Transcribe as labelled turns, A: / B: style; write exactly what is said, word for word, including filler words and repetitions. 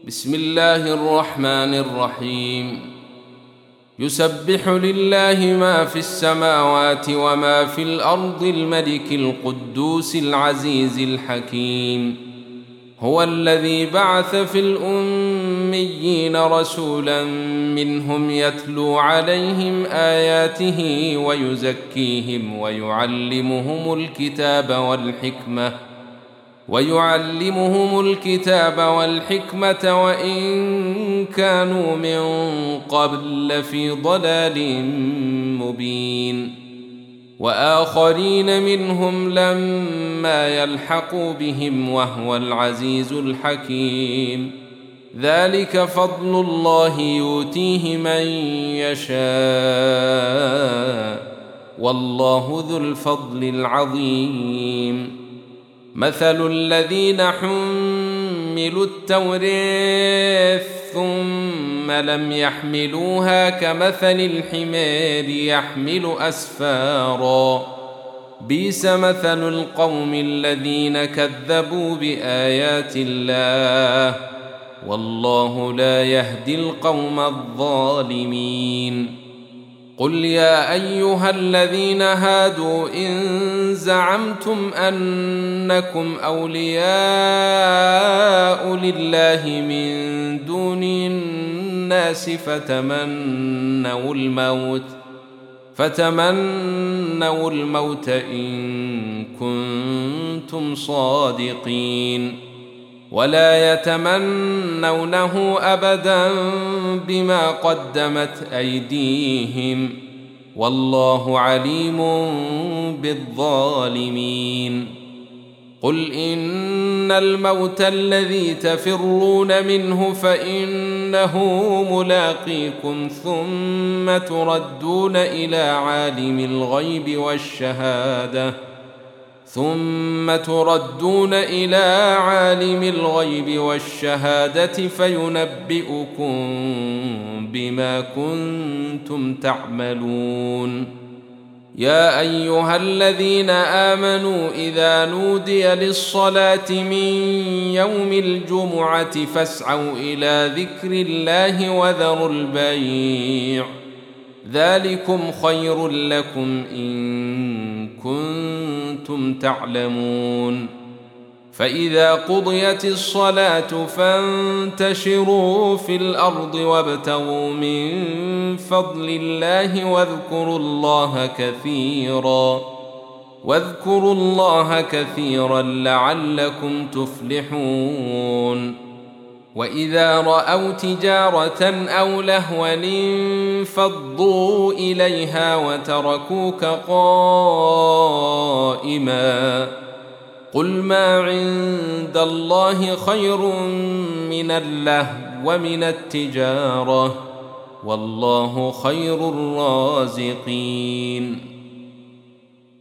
A: بسم الله الرحمن الرحيم. يسبح لله ما في السماوات وما في الأرض الملك القدوس العزيز الحكيم. هو الذي بعث في الأميين رسولا منهم يتلو عليهم آياته ويزكيهم ويعلمهم الكتاب والحكمة ويعلمهم الكتاب والحكمة وإن كانوا من قبل لفي ضلال مبين، وآخرين منهم لما يلحقوا بهم وهو العزيز الحكيم. ذلك فضل الله يؤتيه من يشاء والله ذو الفضل العظيم. مثل الذين حملوا التوراة ثم لم يحملوها كمثل الحمار يحمل أسفارا، بئس مثل القوم الذين كذبوا بآيات الله والله لا يهدي القوم الظالمين. قل يا أيها الذين هادوا إن زعمتم أنكم أولياء لله من دون الناس فتمنوا الموت فتمنوا الموت إن كنتم صادقين، ولا يتمنونه أبدا بما قدمت أيديهم والله عليم بالظالمين. قل إن الموت الذي تفرون منه فإنه ملاقيكم ثم تردون إلى عالم الغيب والشهادة ثم تردون إلى عالم الغيب والشهادة فينبئكم بما كنتم تعملون. يا أيها الذين آمنوا إذا نودي للصلاة من يوم الجمعة فاسعوا إلى ذكر الله وذروا البيع، ذلكم خير لكم إن كنتم تعلمون. فإذا قضيت الصلاة فانتشروا في الأرض وابتغوا من فضل الله واذكروا الله كثيرا واذكروا الله كثيرا لعلكم تفلحون. وإذا رأوا تجارة أو لهوا انفضوا إليها وتركوك قائما، قل ما عند الله خير من اللهو ومن التجارة والله خير الرازقين.